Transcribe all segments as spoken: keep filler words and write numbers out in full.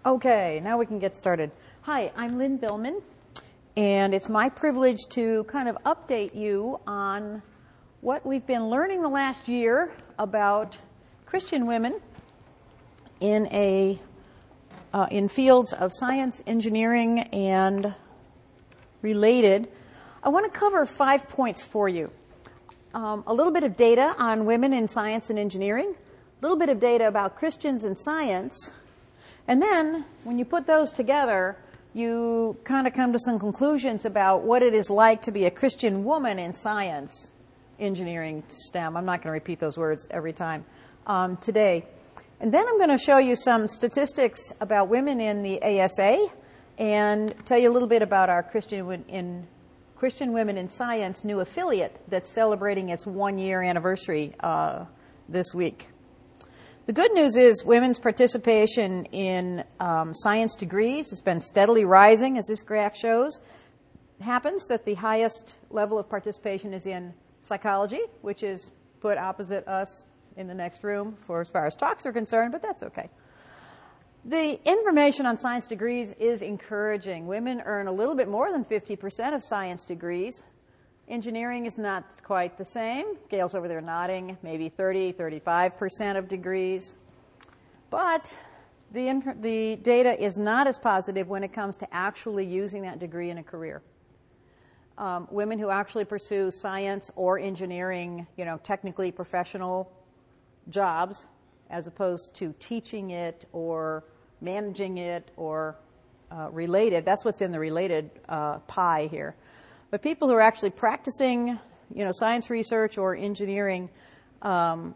Okay, now we can get started. Hi, I'm Lynn Billman, and it's my privilege to kind of update you on what we've been learning the last year about Christian women in a uh, in fields of science, engineering, and related. I want to cover five points for you. Um, a little bit of data on women in science and engineering, a little bit of data about Christians in science, and then, when you put those together, you kind of come to some conclusions about what it is like to be a Christian woman in science, engineering, STEM. I'm not going to repeat those words every time um, today. And then I'm going to show you some statistics about women in the A S A and tell you a little bit about our Christian in Christian Women in Science new affiliate that's celebrating its one-year anniversary uh, this week. The good news is women's participation in um, science degrees has been steadily rising, as this graph shows. It happens that the highest level of participation is in psychology, which is put opposite us in the next room for as far as talks are concerned, but that's okay. The information on science degrees is encouraging. Women earn a little bit more than fifty percent of science degrees. Engineering is not quite the same. Gail's over there nodding, maybe thirty, thirty-five percent of degrees. But the, inf- the data is not as positive when it comes to actually using that degree in a career. Um, women who actually pursue science or engineering, you know, technically professional jobs, as opposed to teaching it or managing it or uh, related, that's what's in the related uh, pie here. But people who are actually practicing, you know, science research or engineering um,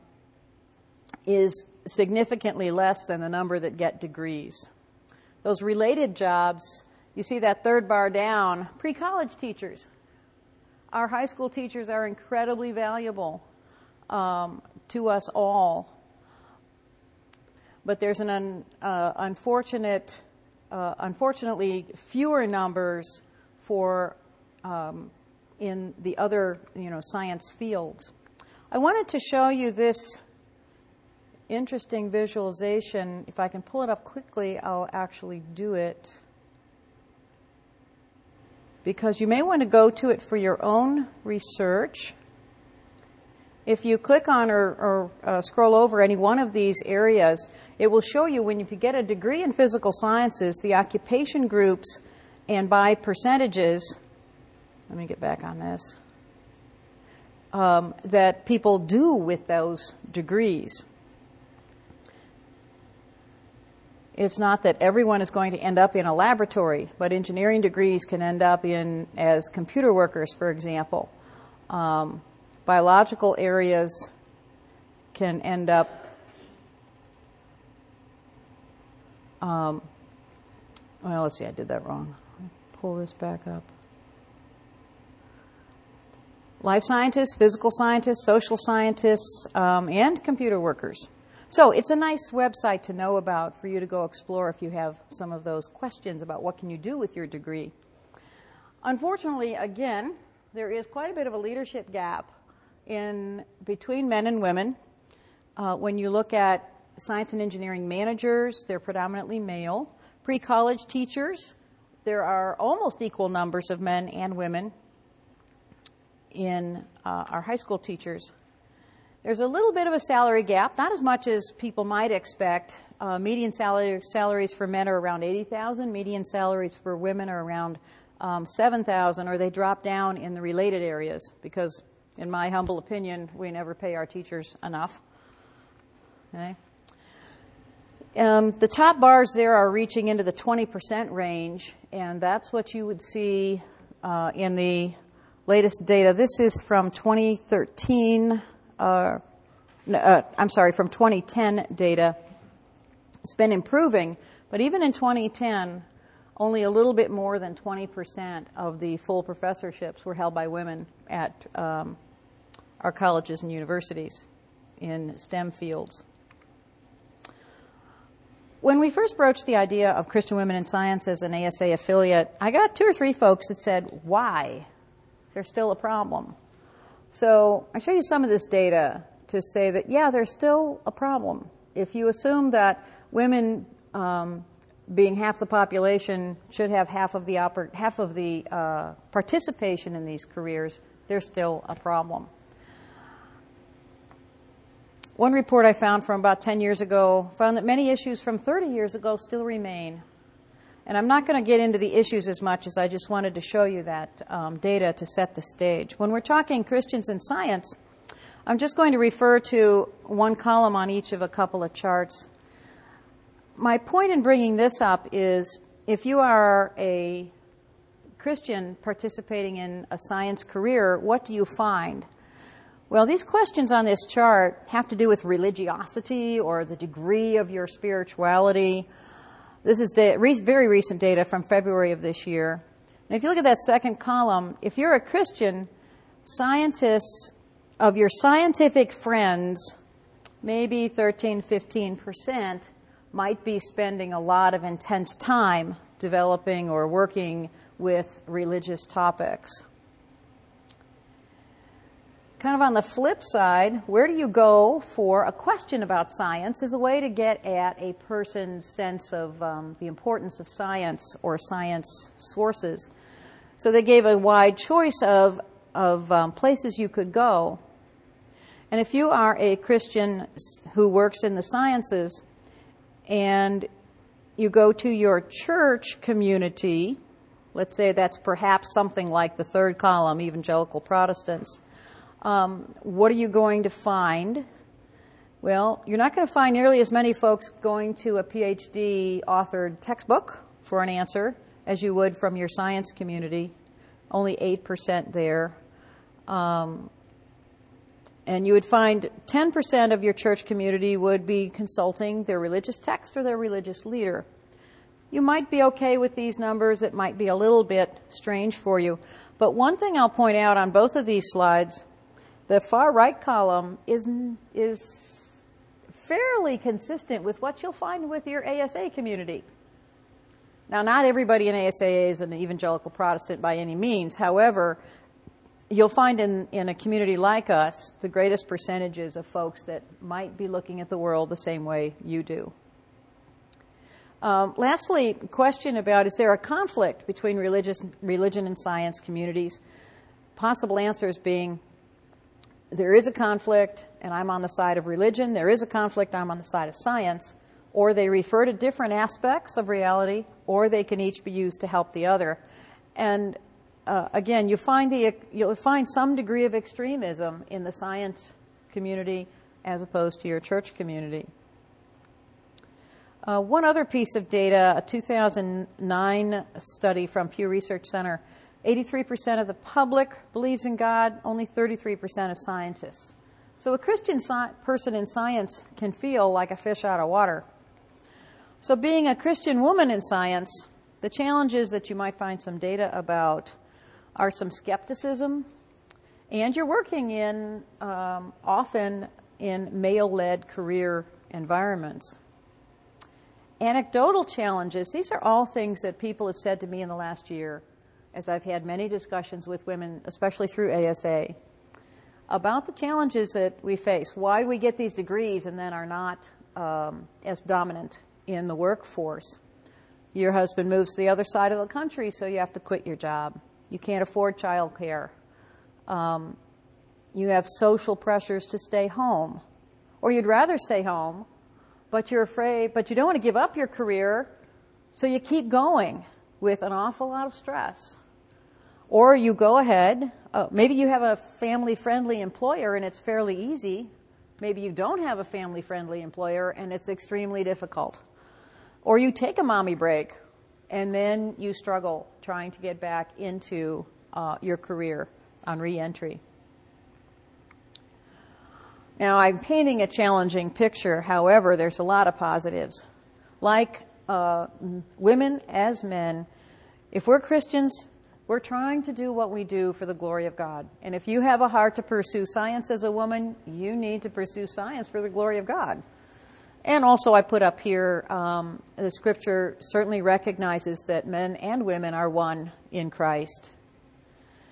is significantly less than the number that get degrees. Those related jobs, you see that third bar down, pre-college teachers. Our high school teachers are incredibly valuable um, to us all. But there's an un, uh, unfortunate, uh, unfortunately, fewer numbers for Um, in the other, you know, science fields. I wanted to show you this interesting visualization. If I can pull it up quickly, I'll actually do it. Because you may want to go to it for your own research. If you click on or, or uh, scroll over any one of these areas, it will show you when you get a degree in physical sciences, the occupation groups and by percentages. Let me get back on this, um, that people do with those degrees. It's not that everyone is going to end up in a laboratory, but engineering degrees can end up in as computer workers, for example. Um, biological areas can end up um, well, let's see, I did that wrong. Pull this back up. Life scientists, physical scientists, social scientists, um, and computer workers. So it's a nice website to know about for you to go explore if you have some of those questions about what can you do with your degree. Unfortunately, again, there is quite a bit of a leadership gap in between men and women. Uh, when you look at science and engineering managers, they're predominantly male. Pre-college teachers, there are almost equal numbers of men and women. In uh, our high school teachers, there's a little bit of a salary gap, not as much as people might expect. Uh, median salary, salaries for men are around eighty thousand. Median salaries for women are around um, seven thousand, or they drop down in the related areas because, in my humble opinion, we never pay our teachers enough. Okay. Um, the top bars there are reaching into the twenty percent range, and that's what you would see uh, in the latest data. This is from twenty thirteen, uh, uh, I'm sorry, from twenty ten data. It's been improving, but even in twenty ten, only a little bit more than twenty percent of the full professorships were held by women at um, our colleges and universities in STEM fields. When we first broached the idea of Christian Women in Science as an A S A affiliate, I got two or three folks that said, why? There's still a problem. So I show you some of this data to say that, yeah, there's still a problem. If you assume that women um, being half the population, should have half of the oppor- half of the uh, participation in these careers, there's still a problem. One report I found from about ten years ago found that many issues from thirty years ago still remain. And I'm not going to get into the issues as much as I just wanted to show you that um, data to set the stage. When we're talking Christians in science, I'm just going to refer to one column on each of a couple of charts. My point in bringing this up is if you are a Christian participating in a science career, what do you find? Well, these questions on this chart have to do with religiosity or the degree of your spirituality. This is da- re- very recent data from February of this year. And if you look at that second column, if you're a Christian, scientists of your scientific friends, maybe thirteen, fifteen percent might be spending a lot of intense time developing or working with religious topics. Kind of on the flip side, where do you go for a question about science as a way to get at a person's sense of um, the importance of science or science sources? So they gave a wide choice of, of um, places you could go. And if you are a Christian who works in the sciences and you go to your church community, let's say that's perhaps something like the third column, evangelical Protestants, Um, what are you going to find? Well, you're not going to find nearly as many folks going to a P H D authored textbook for an answer as you would from your science community. Only eight percent there. Um, and you would find ten percent of your church community would be consulting their religious text or their religious leader. You might be okay with these numbers. It might be a little bit strange for you. But one thing I'll point out on both of these slides, the far right column is is fairly consistent with what you'll find with your A S A community. Now, not everybody in A S A is an evangelical Protestant by any means. However, you'll find in, in a community like us the greatest percentages of folks that might be looking at the world the same way you do. Um, lastly, question about, is there a conflict between religious, religion and science communities? Possible answers being, there is a conflict, and I'm on the side of religion. There is a conflict, I'm on the side of science. Or they refer to different aspects of reality, or they can each be used to help the other. And uh, again, you find the, you'll find some degree of extremism in the science community as opposed to your church community. Uh, one other piece of data, a two thousand nine study from Pew Research Center, eighty-three percent of the public believes in God, only thirty-three percent of scientists. So a Christian sci- person in science can feel like a fish out of water. So being a Christian woman in science, the challenges that you might find some data about are some skepticism, and you're working in um, often in male-led career environments. Anecdotal challenges, these are all things that people have said to me in the last year as I've had many discussions with women, especially through A S A, about the challenges that we face, why we get these degrees and then are not um, as dominant in the workforce. Your husband moves to the other side of the country, so you have to quit your job. You can't afford child care. Um, you have social pressures to stay home. Or you'd rather stay home, but you're afraid, but you don't want to give up your career, so you keep going with an awful lot of stress. Or you go ahead, uh, maybe you have a family-friendly employer and it's fairly easy. Maybe you don't have a family-friendly employer and it's extremely difficult. Or you take a mommy break and then you struggle trying to get back into uh, your career on re-entry. Now, I'm painting a challenging picture. However, there's a lot of positives. Like uh, women as men, if we're Christians, we're trying to do what we do for the glory of God. And if you have a heart to pursue science as a woman, you need to pursue science for the glory of God. And also I put up here, um, the scripture certainly recognizes that men and women are one in Christ.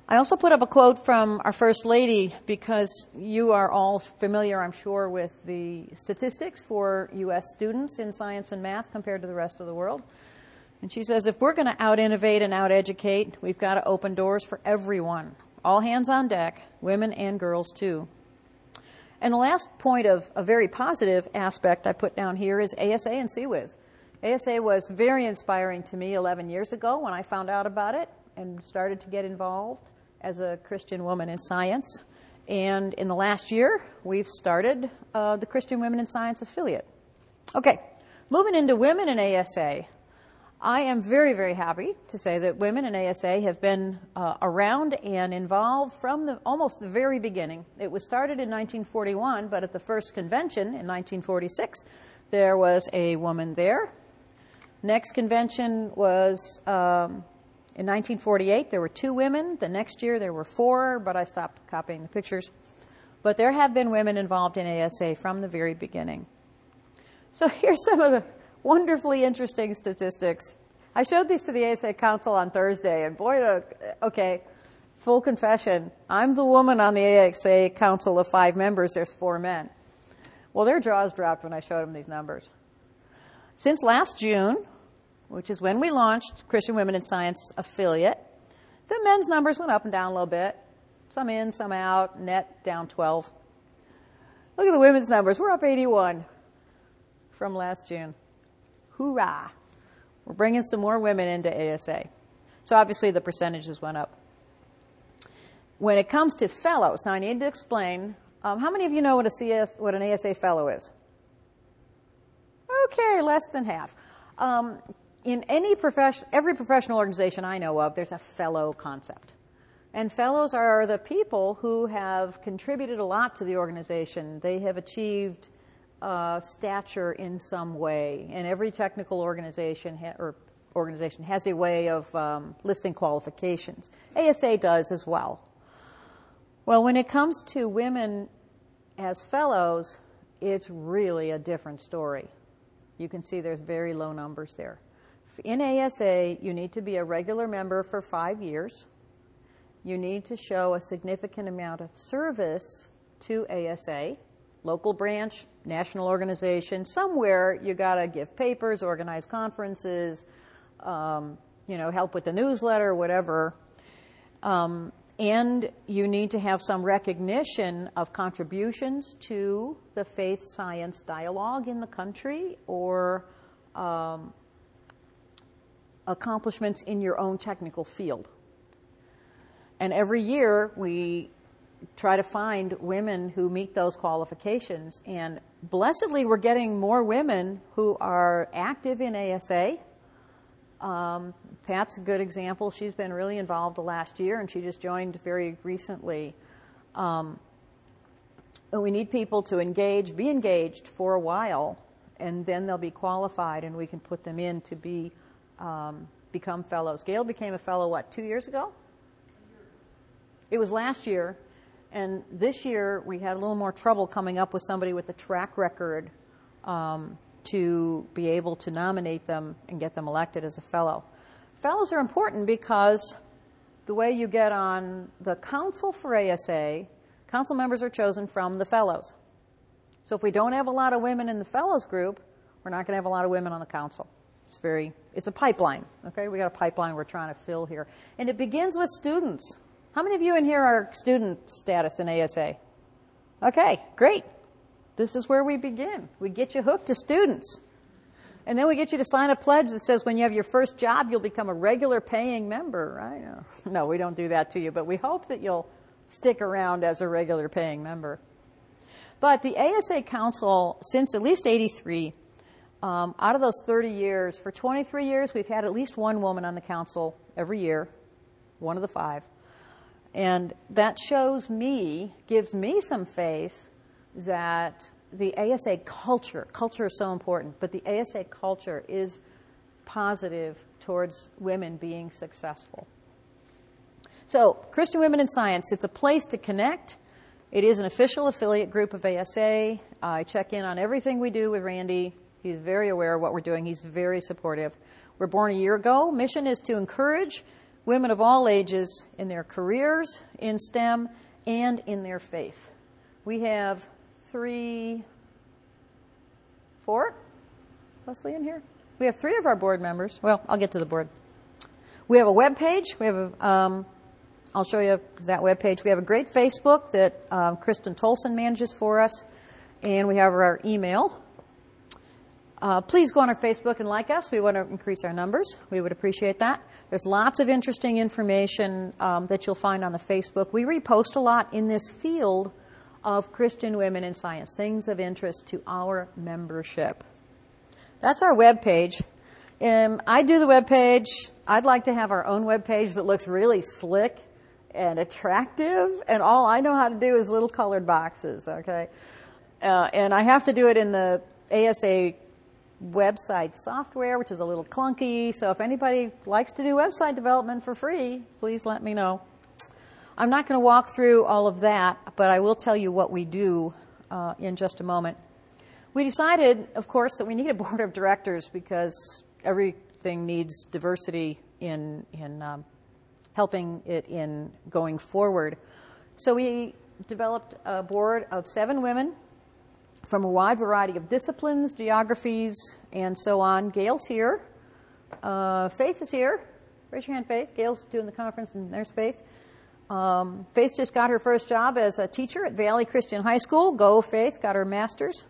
I also put up a quote from our First Lady because you are all familiar, I'm sure, with the statistics for U S students in science and math compared to the rest of the world. And she says, if we're going to out-innovate and out-educate, we've got to open doors for everyone. All hands on deck, women and girls too. And the last point of a very positive aspect I put down here is A S A and C W I S. A S A was very inspiring to me eleven years ago when I found out about it and started to get involved as a Christian woman in science. And in the last year, we've started uh, the Christian Women in Science affiliate. Okay, moving into women in A S A. I am very, very happy to say that women in A S A have been uh, around and involved from the, almost the very beginning. It was started in nineteen forty-one, but at the first convention in nineteen forty-six, there was a woman there. Next convention was um, in nineteen forty-eight. There were two women. The next year there were four, but I stopped copying the pictures. But there have been women involved in A S A from the very beginning. So here's some of the wonderfully interesting statistics. I showed these to the A S A Council on Thursday, and boy, uh, okay, full confession, I'm the woman on the A S A Council of five members. There's four men. Well, their jaws dropped when I showed them these numbers. Since last June, which is when we launched Christian Women in Science affiliate, the men's numbers went up and down a little bit. Some in, some out, net down twelve. Look at the women's numbers. We're up eighty-one from last June. Hoorah! We're bringing some more women into A S A. So obviously the percentages went up. When it comes to fellows, now I need to explain, um, how many of you know what a C S, what an A S A fellow is? Okay, less than half. Um, in any profession, every professional organization I know of, there's a fellow concept. And fellows are the people who have contributed a lot to the organization. They have achieved Uh, stature in some way, and every technical organization ha- or organization has a way of um, listing qualifications. A S A does as well. Well, when it comes to women as fellows, it's really a different story. You can see there's very low numbers there. In A S A, you need to be a regular member for five years. You need to show a significant amount of service to A S A. Local branch, national organization, somewhere you got to give papers, organize conferences, um, you know, help with the newsletter, whatever. Um, and you need to have some recognition of contributions to the faith-science dialogue in the country or um, accomplishments in your own technical field. And every year we try to find women who meet those qualifications. And blessedly, we're getting more women who are active in A S A. Um, Pat's a good example. She's been really involved the last year, and she just joined very recently. Um, but we need people to engage, be engaged for a while, and then they'll be qualified, and we can put them in to be um, become fellows. Gail became a fellow, what, two years ago? It was last year. And this year, we had a little more trouble coming up with somebody with a track record um, to be able to nominate them and get them elected as a fellow. Fellows are important because the way you get on the council for A S A, council members are chosen from the fellows. So if we don't have a lot of women in the fellows group, we're not going to have a lot of women on the council. It's very, it's a pipeline, okay? We got a pipeline we're trying to fill here. And it begins with students. How many of you in here are student status in A S A? Okay, great. This is where we begin. We get you hooked to students. And then we get you to sign a pledge that says when you have your first job, you'll become a regular paying member, right? No, we don't do that to you, but we hope that you'll stick around as a regular paying member. But the A S A Council, since at least eighty-three, um, out of those thirty years, for twenty-three years, we've had at least one woman on the council every year, one of the five. And that shows me, gives me some faith that the A S A culture, culture is so important, but the A S A culture is positive towards women being successful. So, Christian Women in Science, it's a place to connect. It is an official affiliate group of A S A. I check in on everything we do with Randy. He's very aware of what we're doing. He's very supportive. We're born a year ago. Mission is to encourage women of all ages in their careers, in STEM, and in their faith. We have three, four, Leslie in here? We have three of our board members. Well, I'll get to the board. We have a web page. We have a, um, I'll show you that web page. We have a great Facebook that um, Kristen Tolson manages for us, and we have our email. Uh, please go on our Facebook and like us. We want to increase our numbers. We would appreciate that. There's lots of interesting information um, that you'll find on the Facebook. We repost a lot in this field of Christian women in science, things of interest to our membership. That's our web page. Um, I do the web page. I'd like to have our own web page that looks really slick and attractive, and all I know how to do is little colored boxes, okay? Uh, and I have to do it in the A S A website software, which is a little clunky. So if anybody likes to do website development for free, please let me know. I'm not going to walk through all of that, but I will tell you what we do uh, in just a moment. We decided, of course, that we need a board of directors because everything needs diversity in in um, helping it in going forward. So we developed a board of seven women from a wide variety of disciplines, geographies, and so on. Gail's here. Uh, Faith is here. Raise your hand, Faith. Gail's doing the conference, and there's Faith. Um, Faith just got her first job as a teacher at Valley Christian High School. Go, Faith. Got her master's.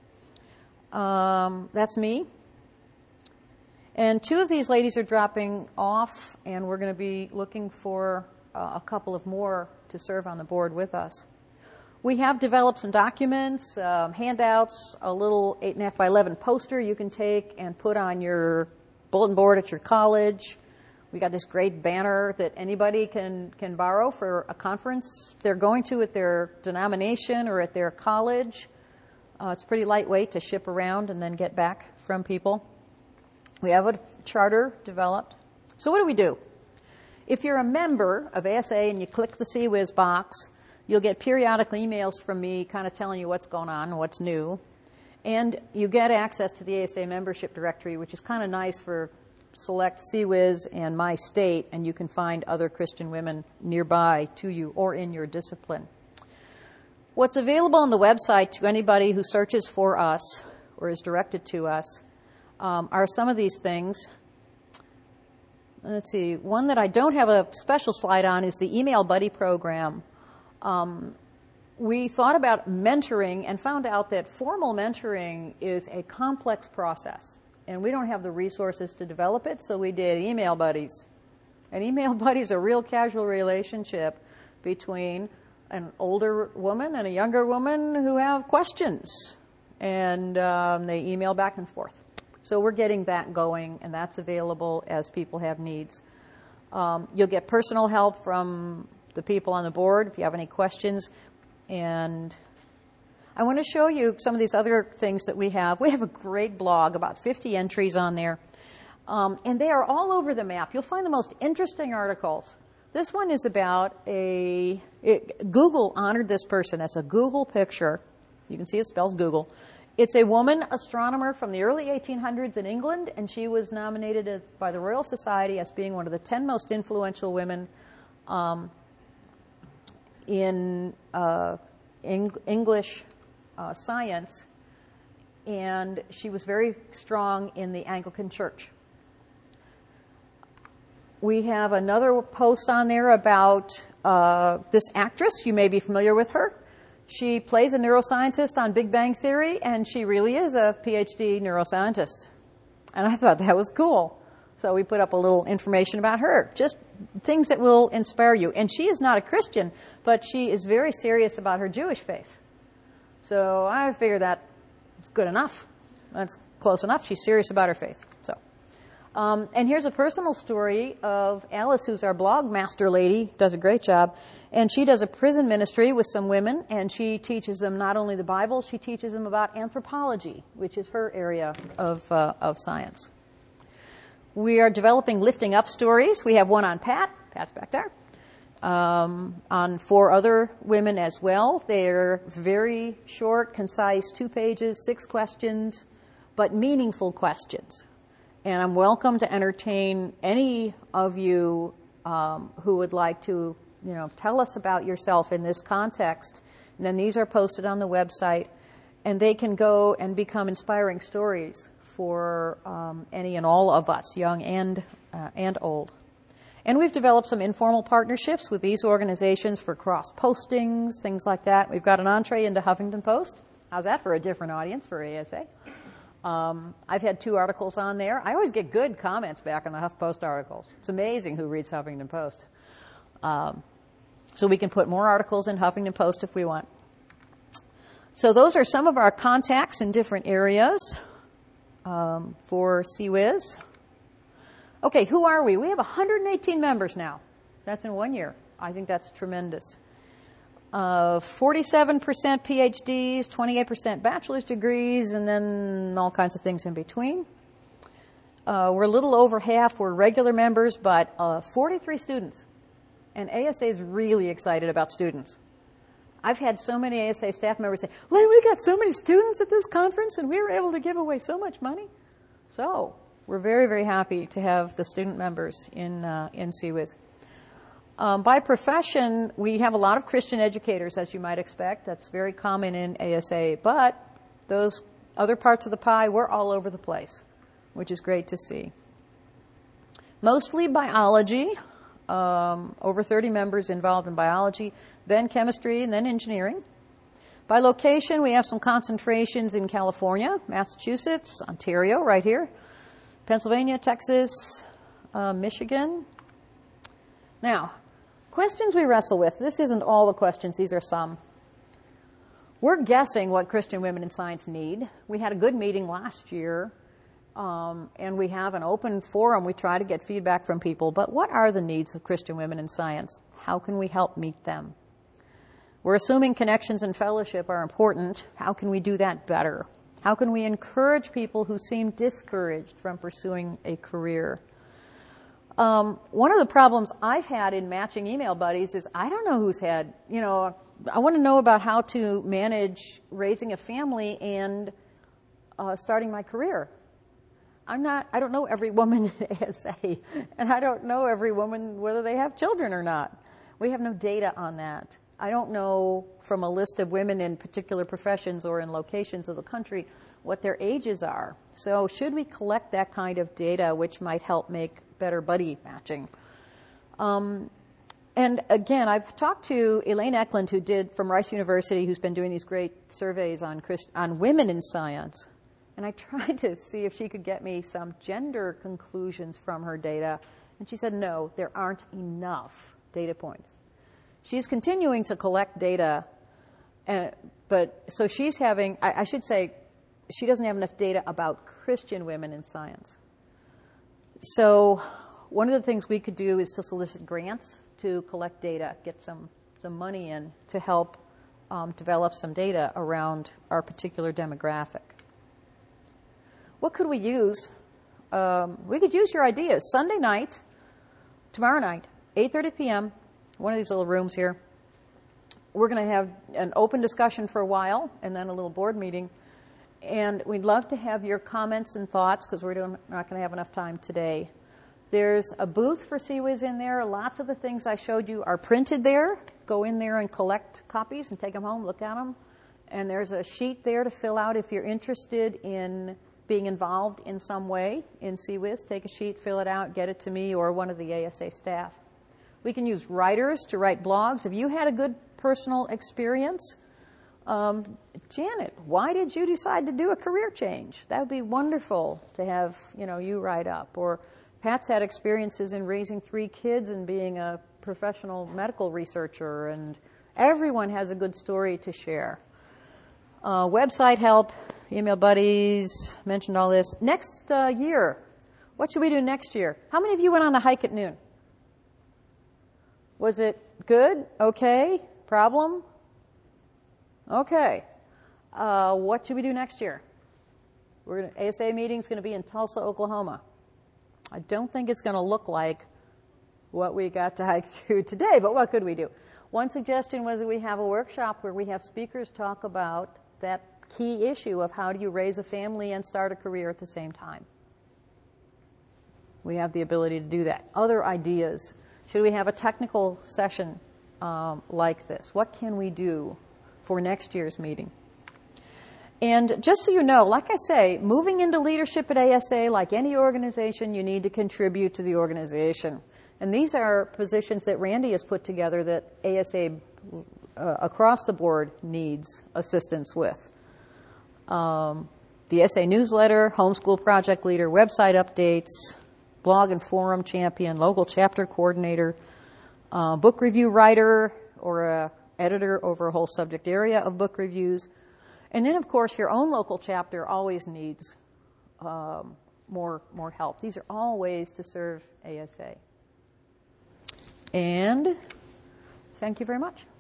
Um, that's me. And two of these ladies are dropping off, and we're going to be looking for uh, a couple of more to serve on the board with us. We have developed some documents, um, handouts, a little eight and a half by eleven poster you can take and put on your bulletin board at your college. We got this great banner that anybody can, can borrow for a conference they're going to at their denomination or at their college. Uh, it's pretty lightweight to ship around and then get back from people. We have a charter developed. So what do we do? If you're a member of A S A and you click the C Whiz box, you'll get periodic emails from me kind of telling you what's going on and what's new. And you get access to the A S A membership directory, which is kind of nice for select C Whiz and my state, and you can find other Christian women nearby to you or in your discipline. What's available on the website to anybody who searches for us or is directed to us um, are some of these things. Let's see. One that I don't have a special slide on is the Email Buddy program. Um, we thought about mentoring and found out that formal mentoring is a complex process, and we don't have the resources to develop it, so we did Email Buddies. And Email Buddies is a real casual relationship between an older woman and a younger woman who have questions, and um, they email back and forth. So we're getting that going, and that's available as people have needs. Um, you'll get personal help from the people on the board if you have any questions. And I want to show you some of these other things that we have. We have a great blog, about fifty entries on there. Um, and they are all over the map. You'll find the most interesting articles. This one is about a... It, Google honored this person. That's a Google picture. You can see it spells Google. It's a woman astronomer from the early eighteen hundreds in England, and she was nominated as, by the Royal Society as being one of the ten most influential women um, in uh, Eng- English uh, science, and she was very strong in the Anglican Church. We have another post on there about uh, this actress. You may be familiar with her. She plays a neuroscientist on Big Bang Theory, and she really is a P H D neuroscientist. And I thought that was cool. So we put up a little information about her, just things that will inspire you. And she is not a Christian, but she is very serious about her Jewish faith. So I figure that it's good enough. That's close enough. She's serious about her faith. So, um, and here's a personal story of Alice, who's our blog master lady, does a great job. And she does a prison ministry with some women, and she teaches them not only the Bible, she teaches them about anthropology, which is her area of uh, of science. We are developing lifting up stories. We have one on Pat. Pat's back there. Um, on four other women as well. They're very short, concise, two pages, six questions, but meaningful questions. And I'm welcome to entertain any of you um, who would like to, you know, tell us about yourself in this context. And then these are posted on the website, and they can go and become inspiring stories for um, any and all of us, young and uh, and old. And we've developed some informal partnerships with these organizations for cross postings, things like that. We've got an entree into Huffington Post. How's that for a different audience for A S A? Um, I've had two articles on there. I always get good comments back on the HuffPost articles. It's amazing who reads Huffington Post. Um, so we can put more articles in Huffington Post if we want. So those are some of our contacts in different areas um, for C WIS. Okay, who are we? We have one hundred eighteen members now. That's in one year. I think that's tremendous. Uh, forty-seven percent P H Ds, twenty-eight percent bachelor's degrees, and then all kinds of things in between. Uh, we're a little over half were regular members, but uh, forty-three students. And A S A is really excited about students. I've had so many A S A staff members say, Lynn, we got so many students at this conference, and we were able to give away so much money. So we're very, very happy to have the student members in uh, in C WIS. Um, by profession, we have a lot of Christian educators, as you might expect. That's very common in A S A. But those other parts of the pie, we're all over the place, which is great to see. Mostly biology, um, over thirty members involved in biology, then chemistry, and then engineering. By location, we have some concentrations in California, Massachusetts, Ontario, right here, Pennsylvania, Texas, uh, Michigan. Now, questions we wrestle with. This isn't all the questions. These are some. We're guessing what Christian women in science need. We had a good meeting last year, um, and we have an open forum. We try to get feedback from people. But what are the needs of Christian women in science? How can we help meet them? We're assuming connections and fellowship are important. How can we do that better? How can we encourage people who seem discouraged from pursuing a career? Um, one of the problems I've had in matching email buddies is I don't know who's had, you know, I want to know about how to manage raising a family and uh, starting my career. I'm not, I don't know every woman in A S A, and I don't know every woman whether they have children or not. We have no data on that. I don't know from a list of women in particular professions or in locations of the country what their ages are. So should we collect that kind of data, which might help make better buddy matching? Um, and again, I've talked to Elaine Eklund, who did from Rice University, who's been doing these great surveys on Christ, on women in science. And I tried to see if she could get me some gender conclusions from her data. And she said, no, there aren't enough data points. She's continuing to collect data, uh, but so she's having, I, I should say, she doesn't have enough data about Christian women in science. So one of the things we could do is to solicit grants to collect data, get some, some money in to help um, develop some data around our particular demographic. What could we use? Um, we could use your ideas. Sunday night, tomorrow night, eight thirty p.m., one of these little rooms here. We're going to have an open discussion for a while and then a little board meeting. And we'd love to have your comments and thoughts because we're doing, not going to have enough time today. There's a booth for C WIS in there. Lots of the things I showed you are printed there. Go in there and collect copies and take them home, look at them. And there's a sheet there to fill out if you're interested in being involved in some way in C WIS. Take a sheet, fill it out, get it to me or one of the A S A staff. We can use writers to write blogs. Have you had a good personal experience? Um, Janet, why did you decide to do a career change? That would be wonderful to have, you know, you write up. Or Pat's had experiences in raising three kids and being a professional medical researcher, and everyone has a good story to share. Uh, website help, email buddies, mentioned all this. Next uh, year, what should we do next year? How many of you went on the hike at noon? Was it good? Okay. Problem? Okay. Uh, what should we do next year? We're gonna, A S A meeting is going to be in Tulsa, Oklahoma. I don't think it's going to look like what we got to hike through today, but what could we do? One suggestion was that we have a workshop where we have speakers talk about that key issue of how do you raise a family and start a career at the same time. We have the ability to do that. Other ideas. Should we have a technical session um, like this? What can we do for next year's meeting? And just so you know, like I say, moving into leadership at A S A, like any organization, you need to contribute to the organization. And these are positions that Randy has put together that A S A uh, across the board needs assistance with. Um, the S A newsletter, homeschool project leader, website updates, blog and forum champion, local chapter coordinator, uh, book review writer, or a editor over a whole subject area of book reviews. And then, of course, your own local chapter always needs um, more, more help. These are all ways to serve A S A. And thank you very much.